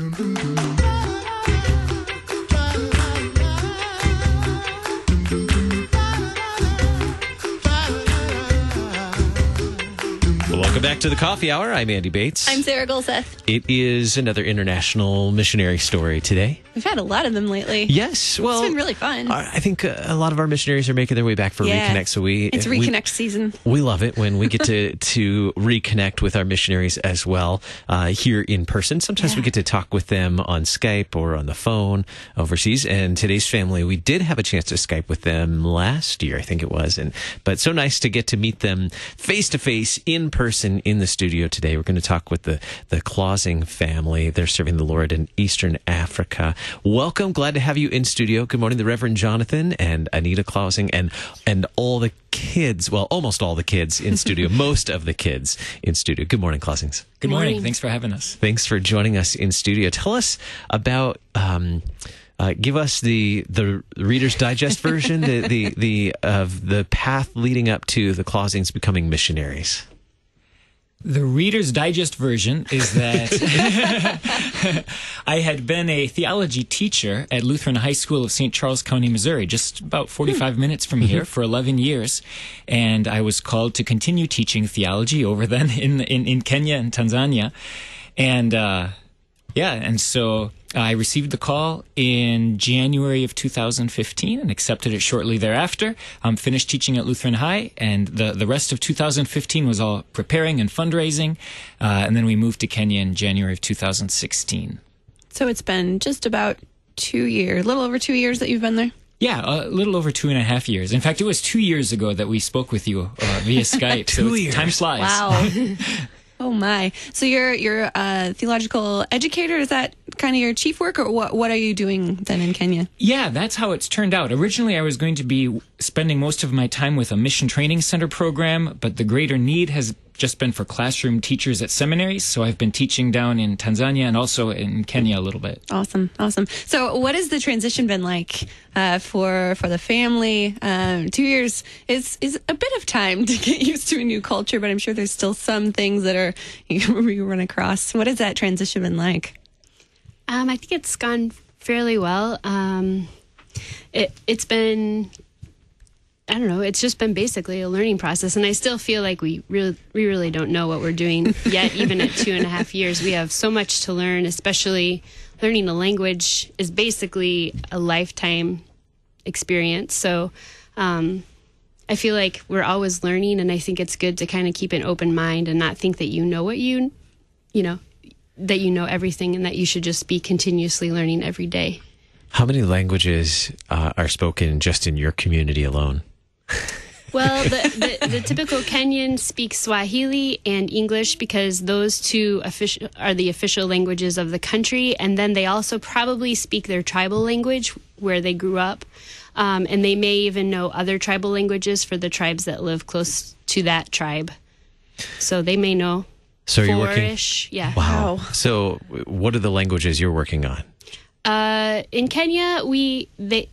Welcome back to the Coffee Hour. I'm Andy Bates. I'm Sarah Golseth. It is another international missionary story today. We've had a lot of them lately. Yes, well, it's been really fun. I think a lot of our missionaries are making their way back for Reconnect. So it's Reconnect season. We love it when we get to reconnect with our missionaries as well here in person. Sometimes we get to talk with them on Skype or on the phone overseas. And today's family, we did have a chance to Skype with them last year, I think it was. But so nice to get to meet them face to face in person in the studio today. We're going to talk with the Clausing family. They're serving the Lord in Eastern Africa. Welcome. Glad to have you in studio. Good morning, the Reverend Jonathan and Anita Clausing and all the kids. Well, almost all the kids in studio. Most of the kids in studio. Good morning, Clausings. Good morning. Thanks for having us. Thanks for joining us in studio. Tell us about... give us the Reader's Digest version, the of the path leading up to the Clausings becoming missionaries. The Reader's Digest version is that I had been a theology teacher at Lutheran High School of St. Charles County, Missouri, just about 45 minutes from here for 11 years. And I was called to continue teaching theology over then in Kenya and Tanzania. And and so I received the call in January of 2015 and accepted it shortly thereafter. Finished teaching at Lutheran High, and the rest of 2015 was all preparing and fundraising. And then we moved to Kenya in January of 2016. So it's been just about 2 years, a little over 2 years that you've been there? Yeah, a little over 2.5 years. In fact, it was 2 years ago that we spoke with you via Skype. 2 years. Time flies. Wow. Oh my! So you're a theological educator. Is that kind of your chief work, or what are you doing then in Kenya? Yeah, that's how it's turned out. Originally, I was going to be spending most of my time with a mission training center program, but the greater need has just been for classroom teachers at seminaries. So I've been teaching down in Tanzania and also in Kenya a little bit. Awesome. So what has the transition been like for the family? 2 years is a bit of time to get used to a new culture, but I'm sure there's still some things that you run across. What has that transition been like? I think it's gone fairly well. It's been, I don't know, it's just been basically a learning process. And I still feel like we really don't know what we're doing yet, even at 2.5 years. We have so much to learn, especially learning a language is basically a lifetime experience. So I feel like we're always learning, and I think it's good to kind of keep an open mind and not think that you know what you know, that you know everything, and that you should just be continuously learning every day. How many languages are spoken just in your community alone? Well, the typical Kenyan speaks Swahili and English because those two are the official languages of the country. And then they also probably speak their tribal language where they grew up. And they may even know other tribal languages for the tribes that live close to that tribe. So they may know four-ish. Yeah. Wow. So what are the languages you're working on? In Kenya, we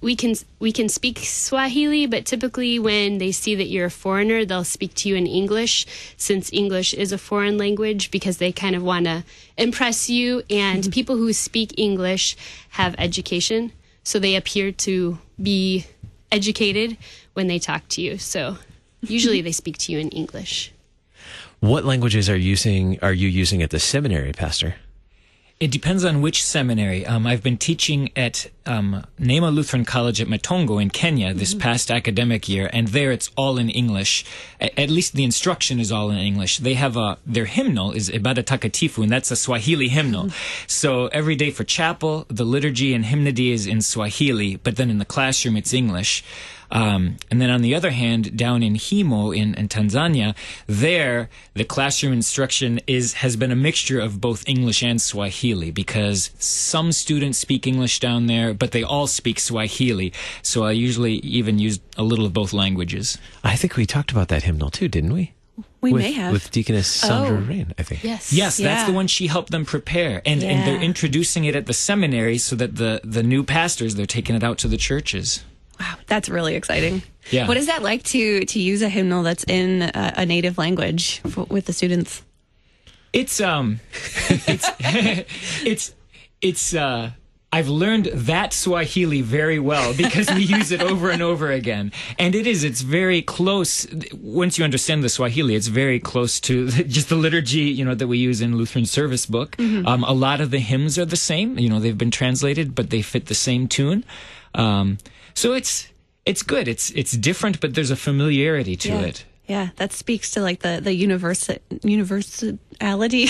can speak Swahili, but typically when they see that you're a foreigner, they'll speak to you in English, since English is a foreign language, because they kind of want to impress you. And people who speak English have education, so they appear to be educated when they talk to you. So usually they speak to you in English. What languages are you using at the seminary, Pastor? It depends on which seminary. I've been teaching at Neema Lutheran College at Matongo in Kenya this past academic year, and there it's all in English. At least the instruction is all in English. They have their hymnal is Ibada Takatifu, and that's a Swahili hymnal. So every day for chapel, the liturgy and hymnody is in Swahili, but then in the classroom it's English. And then on the other hand, down in Himo in Tanzania, there the classroom instruction has been a mixture of both English and Swahili, because some students speak English down there, but they all speak Swahili. So I usually even use a little of both languages. I think we talked about that hymnal too, didn't we? We may have. With Deaconess Sandra Rain, I think. Yes. Yes, that's the one she helped them prepare. And they're introducing it at the seminary so that the new pastors, they're taking it out to the churches. Wow, that's really exciting. Yeah. What is that like to use a hymnal that's in a native language with the students? It's It's I've learned that Swahili very well because we use it over and over again. And it's very close. Once you understand the Swahili, it's very close to just the liturgy, that we use in Lutheran service book. Mm-hmm. A lot of the hymns are the same. They've been translated, but they fit the same tune. So it's good. It's different, but there's a familiarity to it. Yeah, that speaks to like the universality,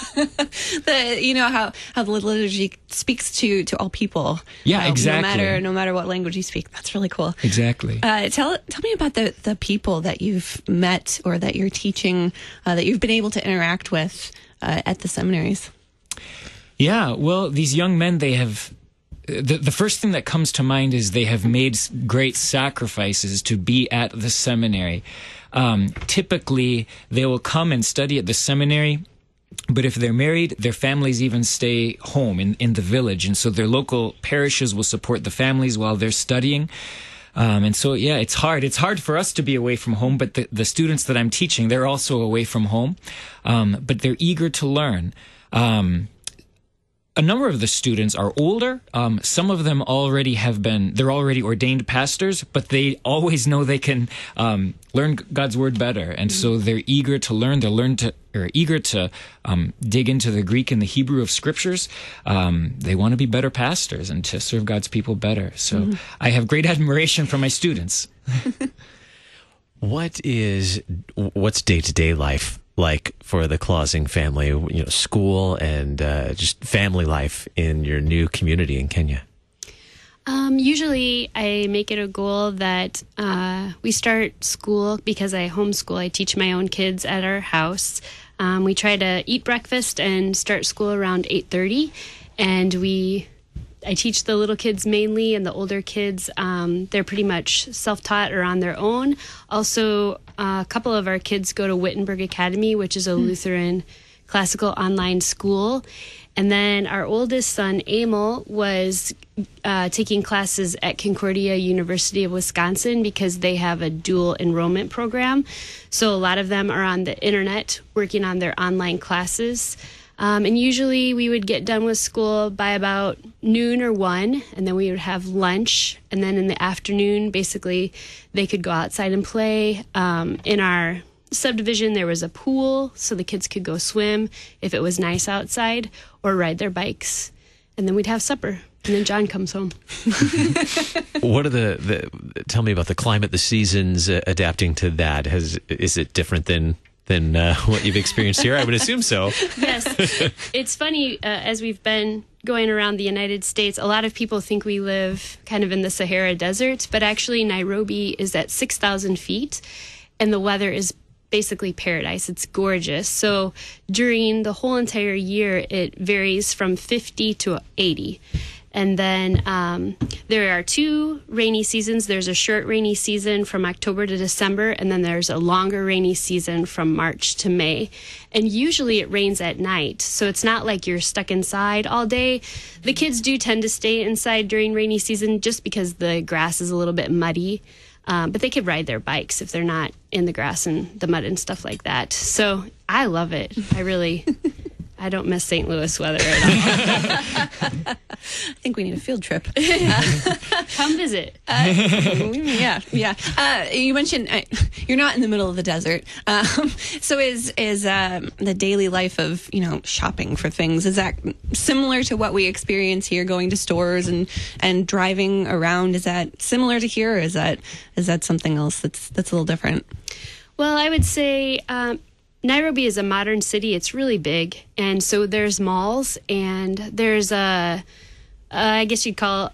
how the liturgy speaks to all people. Yeah, exactly. No matter what language you speak. That's really cool. Exactly. Tell me about the people that you've met or that you're teaching, that you've been able to interact with at the seminaries. Yeah, well, these young men, they have. The first thing that comes to mind is they have made great sacrifices to be at the seminary. Typically, they will come and study at the seminary, but if they're married, their families even stay home in the village. And so their local parishes will support the families while they're studying. And so, yeah, it's hard. It's hard for us to be away from home, but the students that I'm teaching, they're also away from home, but they're eager to learn. A number of the students are older. Some of them they're already ordained pastors, but they always know they can learn God's word better. And so they're eager to learn. They're eager to dig into the Greek and the Hebrew of scriptures. They want to be better pastors and to serve God's people better. So I have great admiration for my students. What's day-to-day life like for the Clausing family, school and just family life in your new community in Kenya? Usually I make it a goal that we start school, because I homeschool. I teach my own kids at our house. We try to eat breakfast and start school around 8:30, and I teach the little kids mainly, and the older kids, they're pretty much self-taught or on their own. Also, a couple of our kids go to Wittenberg Academy, which is a Lutheran classical online school. And then our oldest son, Emil, was taking classes at Concordia University of Wisconsin because they have a dual enrollment program. So a lot of them are on the internet working on their online classes. And usually we would get done with school by about noon or 1, and then we would have lunch. And then in the afternoon, basically, they could go outside and play. In our subdivision, there was a pool, so the kids could go swim if it was nice outside, or ride their bikes. And then we'd have supper, and then John comes home. What are tell me about the climate, the seasons, adapting to that. Is it different than what you've experienced here? I would assume so. Yes. It's funny, as we've been going around the United States, a lot of people think we live kind of in the Sahara Desert, but actually Nairobi is at 6,000 feet, and the weather is basically paradise. It's gorgeous. So during the whole entire year, it varies from 50 to 80. And then there are 2 rainy seasons. There's a short rainy season from October to December, and then there's a longer rainy season from March to May. And usually it rains at night, so it's not like you're stuck inside all day. The kids do tend to stay inside during rainy season just because the grass is a little bit muddy. But they could ride their bikes if they're not in the grass and the mud and stuff like that. So I love it. I don't miss St. Louis weather at all. I think we need a field trip. Come visit. Yeah. You mentioned you're not in the middle of the desert. So is the daily life of shopping for things, is that similar to what we experience here, going to stores and driving around? Is that similar to here, or is that something else that's a little different? Well, I would say Nairobi is a modern city. It's really big. And so there's malls, and there's I guess you'd call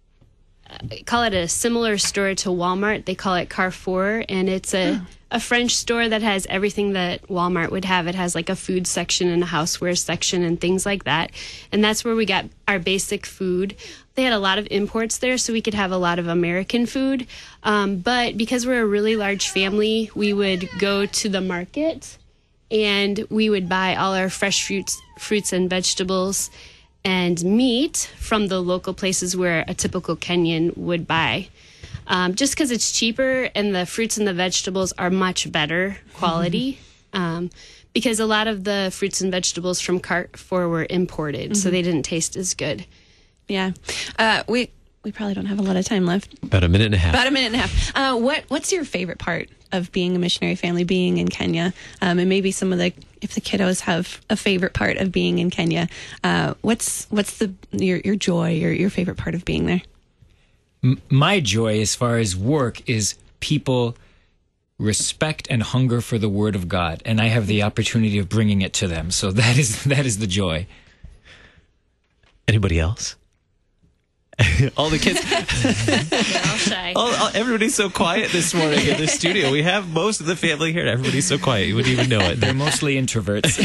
it a similar store to Walmart. They call it Carrefour, and it's a French store that has everything that Walmart would have. It has like a food section and a houseware section and things like that. And that's where we got our basic food. They had a lot of imports there, so we could have a lot of American food. But because we're a really large family, we would go to the market, and we would buy all our fresh fruits and vegetables and meat from the local places where a typical Kenyan would buy. Just because it's cheaper, and the fruits and the vegetables are much better quality. because a lot of the fruits and vegetables from Carrefour were imported, so they didn't taste as good. Yeah. We probably don't have a lot of time left. About a minute and a half. About a minute and a half. What's your favorite part of being a missionary family, being in Kenya? And maybe if the kiddos have a favorite part of being in Kenya, what's your joy, your favorite part of being there? My joy as far as work is people respect and hunger for the Word of God, and I have the opportunity of bringing it to them. So that is the joy. Anybody else? All the kids. They're all shy. Everybody's so quiet this morning in the studio. We have most of the family here. Everybody's so quiet. You wouldn't even know it. They're mostly introverts.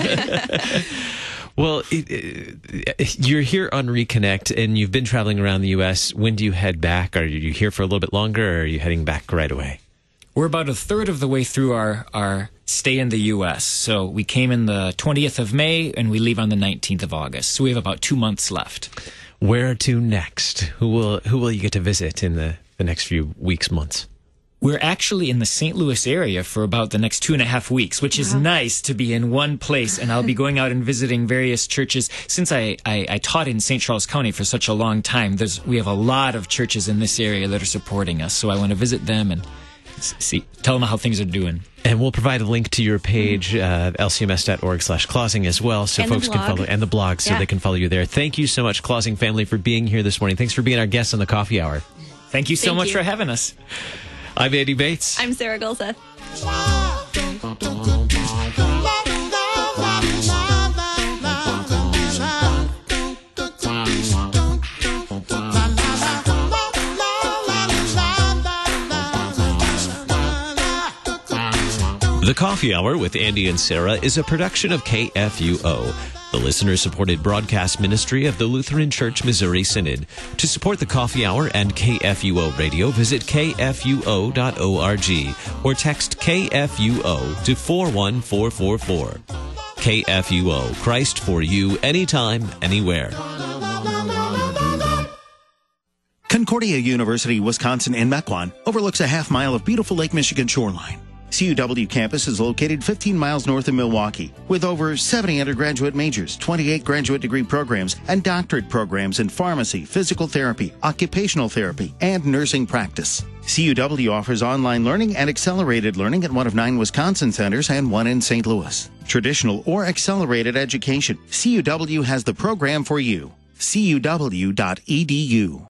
Well, you're here on Reconnect, and you've been traveling around the U.S. When do you head back? Are you here for a little bit longer, or are you heading back right away? We're about a third of the way through our stay in the U.S. So we came in the 20th of May, and we leave on the 19th of August. So we have about 2 months left. Where to next? Who will you get to visit in the next few weeks, months? We're actually in the St. Louis area for about the next 2.5 weeks, which is nice to be in one place. And I'll be going out and visiting various churches. Since I taught in St. Charles County for such a long time, we have a lot of churches in this area that are supporting us. So I want to visit them and tell them how things are doing. And we'll provide a link to your page, lcms.org/Clausing as well, so folks can follow, and the blog, so they can follow you there. Thank you so much, Clausing family, for being here this morning. Thanks for being our guests on the Coffee Hour. Thank you so much for having us. I'm Andy Bates. I'm Sarah Gulseth. The Coffee Hour with Andy and Sarah is a production of KFUO, the listener-supported broadcast ministry of the Lutheran Church Missouri Synod. To support the Coffee Hour and KFUO Radio, visit kfuo.org or text KFUO to 41444. KFUO, Christ for you, anytime, anywhere. Concordia University, Wisconsin in Mequon overlooks a half mile of beautiful Lake Michigan shoreline. CUW campus is located 15 miles north of Milwaukee, with over 70 undergraduate majors, 28 graduate degree programs, and doctorate programs in pharmacy, physical therapy, occupational therapy, and nursing practice. CUW offers online learning and accelerated learning at one of 9 Wisconsin centers and 1 in St. Louis. Traditional or accelerated education, CUW has the program for you. CUW.edu.